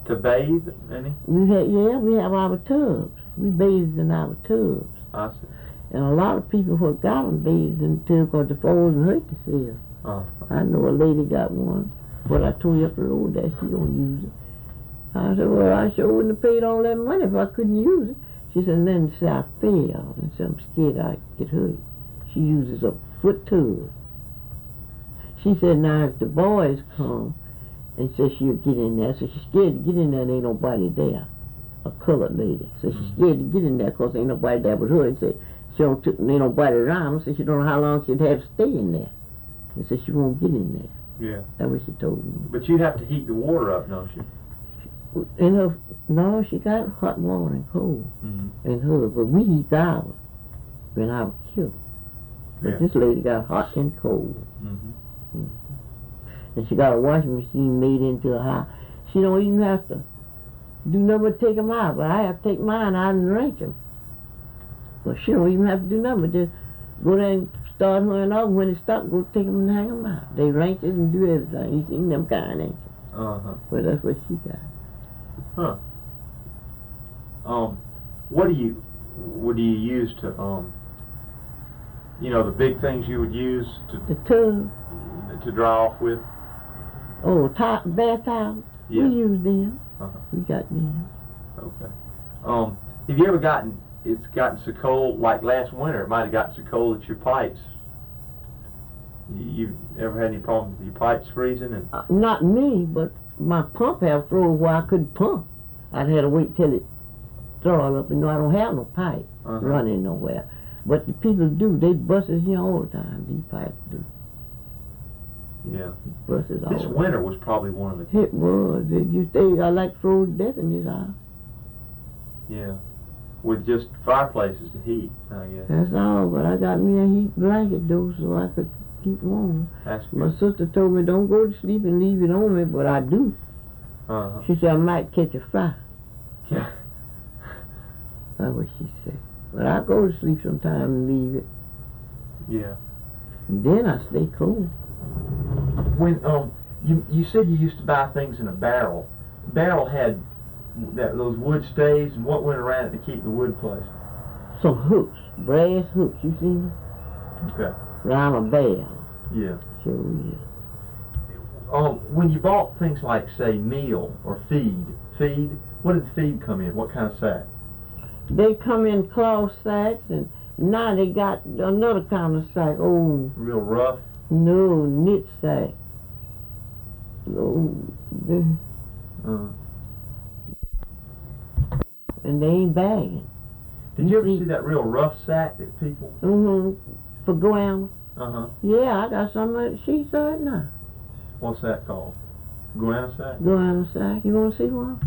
To bathe, any? We have our tubs. We bathe in our tubs. I see. And a lot of people forgot them bathed in the tub because the frozen hurt themselves. I know a lady got one, but I told you up the road that she don't use it. I said, well, I sure wouldn't have paid all that money if I couldn't use it. She said, and then I fell, and so I'm scared I'd get hurt. She uses a foot tub. She said, now if the boys come and say she'll get in there, so she's scared to get in there and ain't nobody there, a colored lady. So she's scared to get in there because ain't nobody there but her. And said she ain't nobody around, so she don't know how long she'd have to stay in there. And so she won't get in there. Yeah. That's what she told me. But you have to heat the water up, don't you? No, she got hot water and cold in her, but we heat ours when I was killed. But this lady got hot and cold. And she got a washing machine made into a house. She don't even have to do nothing but take them out, but I have to take mine out and range them. But she don't even have to do nothing but just go there and start hooing off. When it stops, go take them and hang them out. They range it and do everything. You seen them kind, ain't you? But that's what she got. What do you use to, the big things you would use the tub to dry off with? Oh, bath towels. Yeah. We use them. We got them. Okay. Have you ever it's gotten so cold, like last winter, it might have gotten so cold that your pipes, you ever had any problems with your pipes freezing? And not me, but my pump have froze where I couldn't pump. I'd have to wait till it thawed up, and I don't have no pipe running nowhere. But the people do, they bust us here all the time, these pipes do. Yeah. Bust us all this winter was probably one of the... It was. You stayed, I like froze to death in this house. Yeah. With just fireplaces to heat, I guess. That's all, but I got me a heat blanket though, so I could keep warm. That's good. My sister told me don't go to sleep and leave it on me, but I do. She said I might catch a fire. Yeah. That's what she said. But I go to sleep sometime and leave it. Yeah. And then I stay cool. When you said you used to buy things in a barrel. Barrel had those wood stays, and what went around it to keep the wood placed? Some hooks, brass hooks. You see them? Okay. Around a barrel. Yeah. Sure is. When you bought things like, say, meal or feed, what did the feed come in? What kind of sack? They come in cloth sacks, and now they got another kind of sack. Oh. Real rough? No, knit sack. Oh. And they ain't bagging. Did you ever see that real rough sack that people... For Guam. Yeah, I got some of it. Sheets of it now. What's that called? Guana sack? Guana sack. You want to see one?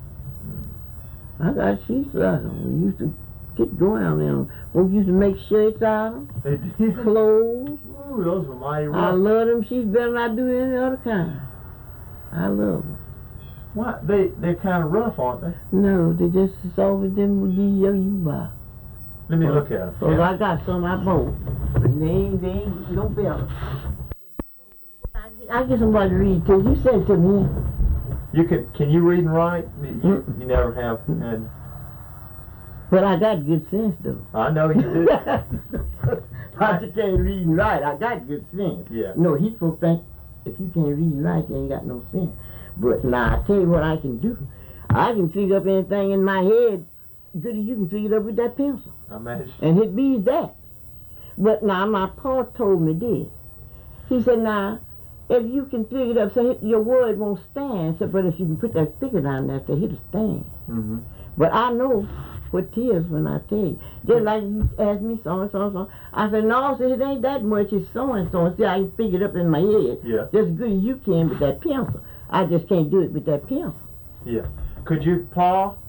I got sheets of them. We used to get Guam in them. We used to make shirts out of them. They did? Clothes. Ooh, those were mighty rough. I love them sheets better than I do any other kind. I love them. Why? They're kind of rough, aren't they? No, they just as soft as them would be you buy. Let me look at them. Cause I got some I bought, but they ain't no better. I get somebody to read to you. Send it to me. Can you read and write? You never have had. But I got good sense though. I know you do. I just can't read and write. I got good sense. Yeah. No, he folk think if you can't read and write, you ain't got no sense. But now I tell you what I can do. I can figure up anything in my head good as you can figure it up with that pencil. Imagine. And it beats that. But now my pa told me this. He said, now, if you can figure it up, so your word won't stand. So, but if you can put that figure down there, so it'll stand. But I know what it is when I tell you. Just like you asked me so and so and so. I said, no, so it ain't that much. It's so and so. And see, I can figure it up in my head. Yeah. Just as good as you can with that pencil. I just can't do it with that pencil. Yeah. Could you, Pa,